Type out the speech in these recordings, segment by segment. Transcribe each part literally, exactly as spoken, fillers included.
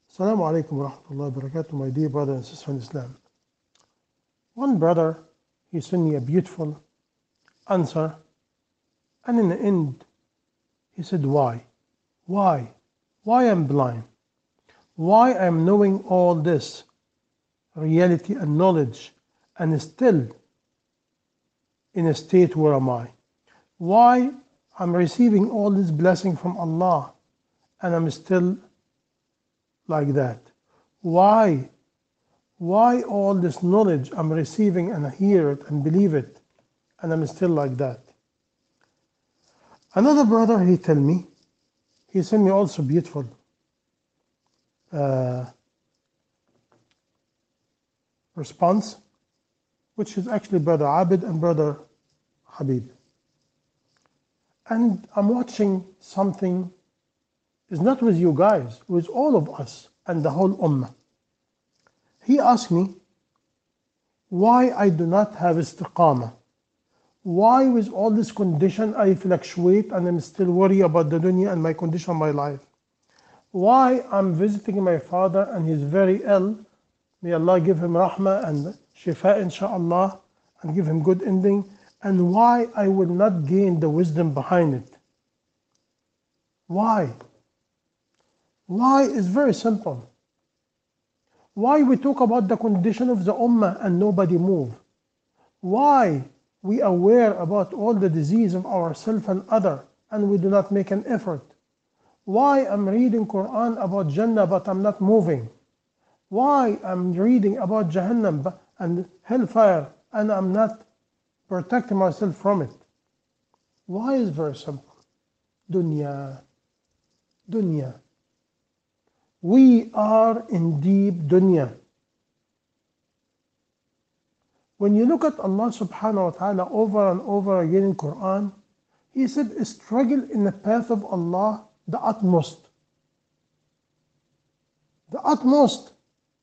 Assalamu alaikum wa rahmatullahi wa barakatuh, my dear brother and sister in Islam. One brother, he sent me a beautiful answer, and in the end, he said, why? Why? Why I'm blind? Why I'm knowing all this reality and knowledge and still in a state where am I? Why I'm receiving all this blessing from Allah and I'm still like that? Why? Why all this knowledge I'm receiving and I hear it and believe it and I'm still like that? Another brother, he tell me, he sent me also beautiful uh, response, which is actually brother Abid and brother Habib. And I'm watching something, is not with you guys, with all of us and the whole ummah. He asked me why I do not have istiqamah. Why with all this condition I fluctuate and I'm still worried about the dunya and my condition of my life. Why I'm visiting my father and he's very ill. May Allah give him rahmah and shifa insha'Allah and give him good ending. And why I will not gain the wisdom behind it. Why? Why is very simple. Why we talk about the condition of the ummah and nobody move? Why we aware about all the disease of ourselves and other and we do not make an effort? Why I'm reading Quran about Jannah but I'm not moving? Why I'm reading about Jahannam and hellfire and I'm not protecting myself from it? Why is very simple. Dunya. Dunya. We are in deep dunya. When you look at Allah subhanahu wa ta'ala over and over again in Quran, He said, struggle in the path of Allah the utmost. The utmost.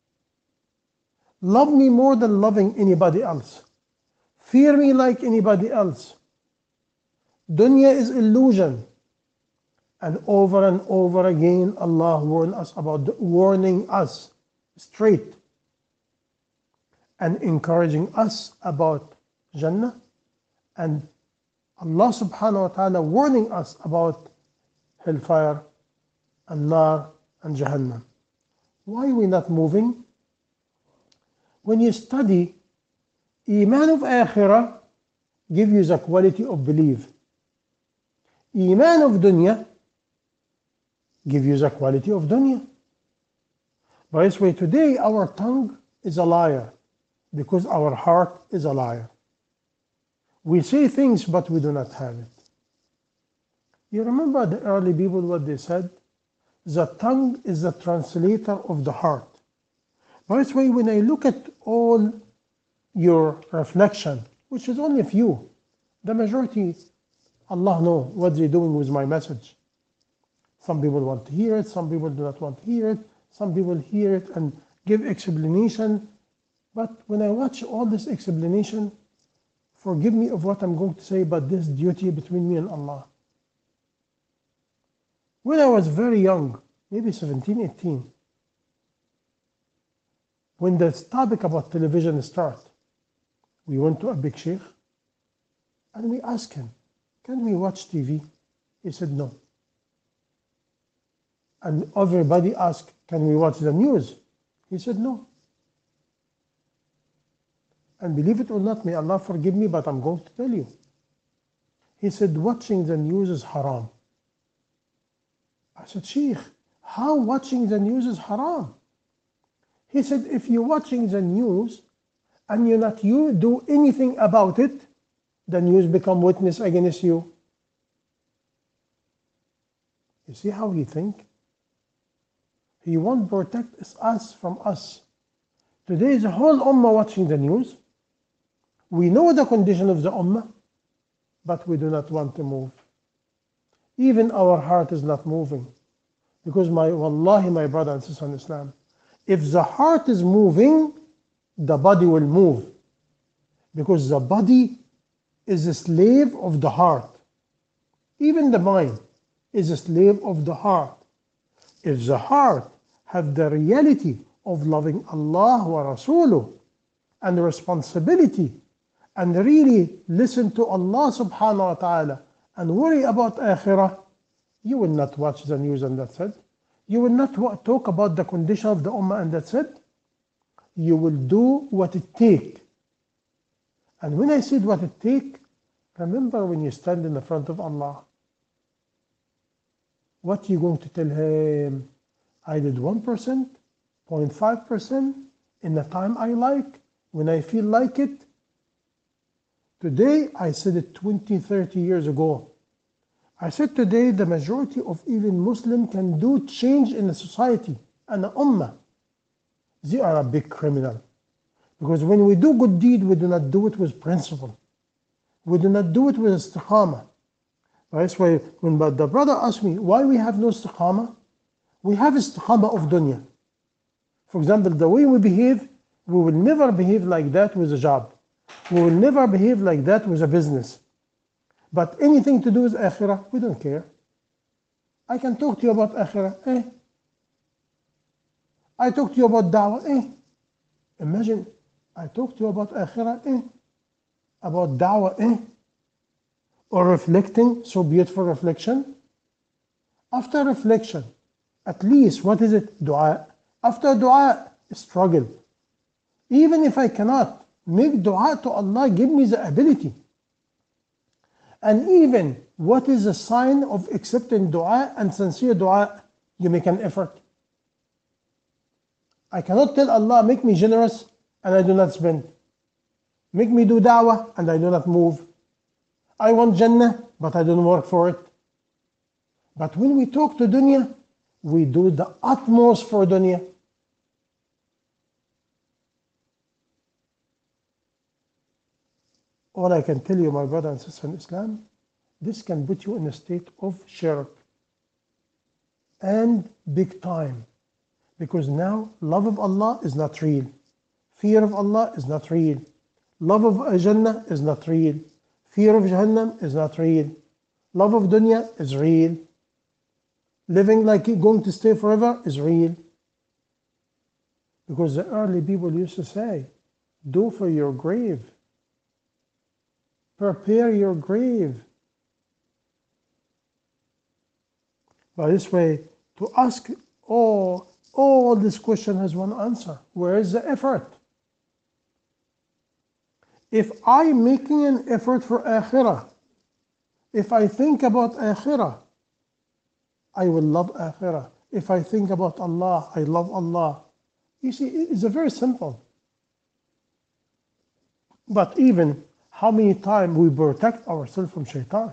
Love me more than loving anybody else. Fear me like anybody else. Dunya is illusion. And over and over again, Allah warned us about the, warning us straight and encouraging us about Jannah, and Allah subhanahu wa ta'ala warning us about hellfire and nar and Jahannam. Why are we not moving? When you study, Iman of Akhirah give you the quality of belief. Iman of Dunya give you the quality of dunya. By this way, today our tongue is a liar because our heart is a liar. We say things but we do not have it. You remember the early people what they said? The tongue is the translator of the heart. By this way, when I look at all your reflection, which is only few, the majority, Allah knows what they're doing with my message. Some people want to hear it, some people do not want to hear it, some people hear it and give explanation. But when I watch all this explanation, forgive me of what I'm going to say, but this duty between me and Allah. When I was very young, maybe seventeen, eighteen, when the topic about television started, we went to a big sheikh and we asked him, can we watch T V? He said no. And everybody asked, can we watch the news? He said no. And believe it or not, may Allah forgive me, but I'm going to tell you. He said, watching the news is haram. I said, Sheikh, how watching the news is haram? He said, if you're watching the news and you not you do anything about it, the news become witness against you. You see how he think? He won't protect us from us. Today the whole ummah watching the news. We know the condition of the ummah, but we do not want to move. Even our heart is not moving. Because my, wallahi, my brother and sister in Islam, if the heart is moving, the body will move. Because the body is a slave of the heart. Even the mind is a slave of the heart. If the heart have the reality of loving Allah wa Rasuluh and the responsibility and really listen to Allah subhanahu wa ta'ala and worry about akhirah, you will not watch the news and that's it. You will not talk about the condition of the ummah and that's it. You will do what it takes. And when I said what it takes, remember when you stand in the front of Allah, what are you going to tell Him? I did one percent, zero point five percent, in the time I like, when I feel like it. Today, I said it twenty, thirty years ago. I said today the majority of even Muslims can do change in the society and the ummah. They are a big criminal. Because when we do good deed, we do not do it with principle. We do not do it with istiqamah. That's why when the brother asked me why we have no istiqamah, we have istiqamah of dunya. For example, the way we behave, we will never behave like that with a job. We will never behave like that with a business. But anything to do with akhirah, we don't care. I can talk to you about akhirah, eh? I talk to you about da'wah, eh? Imagine, I talk to you about akhirah, eh? About da'wah, eh? Or reflecting, so beautiful reflection. After reflection, at least, what is it? Dua. After dua, struggle. Even if I cannot make dua to Allah, give me the ability. And even, what is the sign of accepting dua and sincere dua? You make an effort. I cannot tell Allah, make me generous, and I do not spend. Make me do da'wah, and I do not move. I want Jannah, but I don't work for it. But when we talk to dunya, we do the utmost for dunya. All I can tell you, my brother and sister in Islam, this can put you in a state of shirk. And big time. Because now, love of Allah is not real. Fear of Allah is not real. Love of Jannah is not real. Fear of Jahannam is not real. Love of dunya is real. Living like you're going to stay forever is real. Because the early people used to say, do for your grave. Prepare your grave. By this way, to ask, oh, all this question has one answer. Where is the effort? If I'm making an effort for akhirah, if I think about akhirah, I will love akhirah. If I think about Allah, I love Allah. You see, it's a very simple. But even how many times we protect ourselves from shaitan?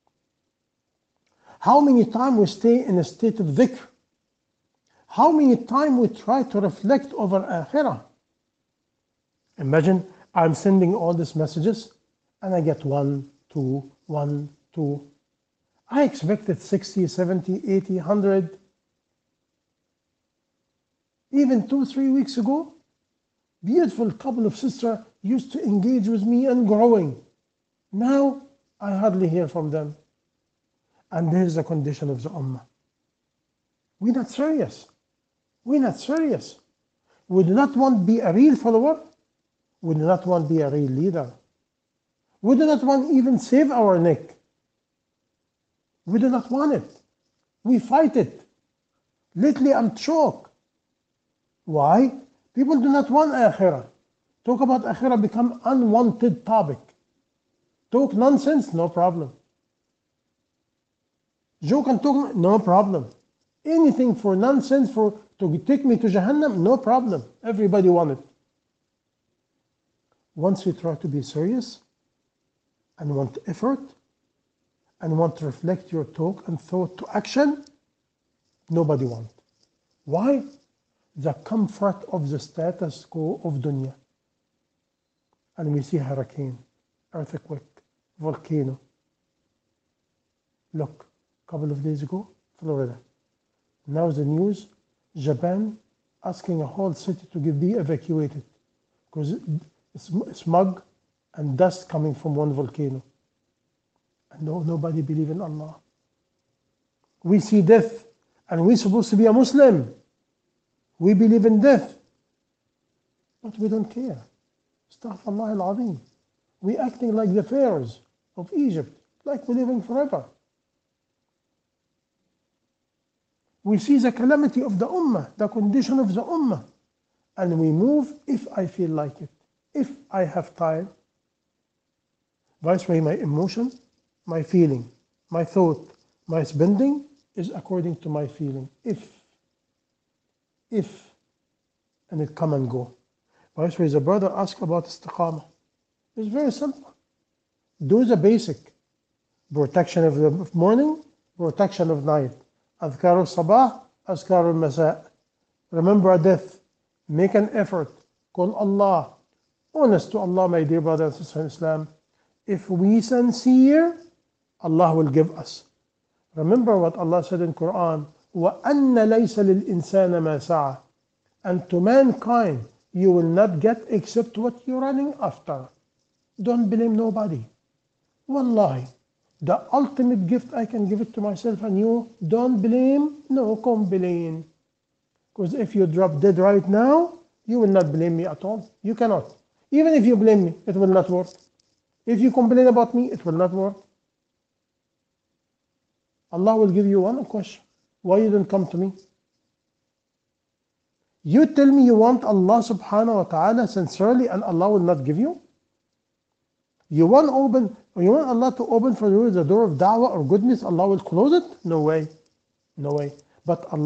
How many times we stay in a state of dhikr? How many times we try to reflect over akhirah? Imagine I'm sending all these messages and I get one, two, one, two. I expected sixty, seventy, eighty, one hundred. Even two, three weeks ago, beautiful couple of sisters used to engage with me and growing. Now, I hardly hear from them. And there's the condition of the ummah. We're not serious. We're not serious. We do not want to be a real follower. We do not want to be a real leader. We do not want to even save our neck. We do not want it. We fight it. Lately, I'm choked. Why? People do not want akhirah. Talk about akhirah become unwanted topic. Talk nonsense, no problem. Joke and talk, no problem. Anything for nonsense, for to take me to Jahannam, no problem. Everybody want it. Once you try to be serious and want effort and want to reflect your talk and thought to action, nobody wants. Why? The comfort of the status quo of dunya. And we see hurricane, earthquake, volcano. Look, a couple of days ago, Florida. Now the news, Japan asking a whole city to be evacuated because smog and dust coming from one volcano. And no, nobody believes in Allah. We see death, and we're supposed to be a Muslim. We believe in death, but we don't care. Astaghfirullah al-Azim. We acting like the pharaohs of Egypt, like we're living forever. We see the calamity of the ummah, the condition of the ummah, and we move if I feel like it, if I have time. Vice versa, my emotion, my feeling, my thought, my spending is according to my feeling. If, if, and it come and go. Vice versa, the brother asked about istiqamah. It's very simple. Do the basic. Protection of the morning, protection of night. Adhkar al-sabah, adhkar al-masa. Remember death. Make an effort. Call Allah. Honest to Allah, my dear brothers and sisters in Islam. If we sincere, Allah will give us. Remember what Allah said in Quran. وَأَنَّ لَيْسَ لِلْإِنسَانَ مَا سَعَى. And to mankind, you will not get except what you're running after. Don't blame nobody. Wallahi, the ultimate gift I can give it to myself and you. Don't blame, no complain. Because if you drop dead right now, you will not blame me at all. You cannot. Even if you blame me, it will not work. If you complain about me, it will not work. Allah will give you one question. Why you didn't come to me? You tell me you want Allah subhanahu wa ta'ala sincerely and Allah will not give you? You want open, you want Allah to open for you the door of da'wah or goodness, Allah will close it? No way. No way. But Allah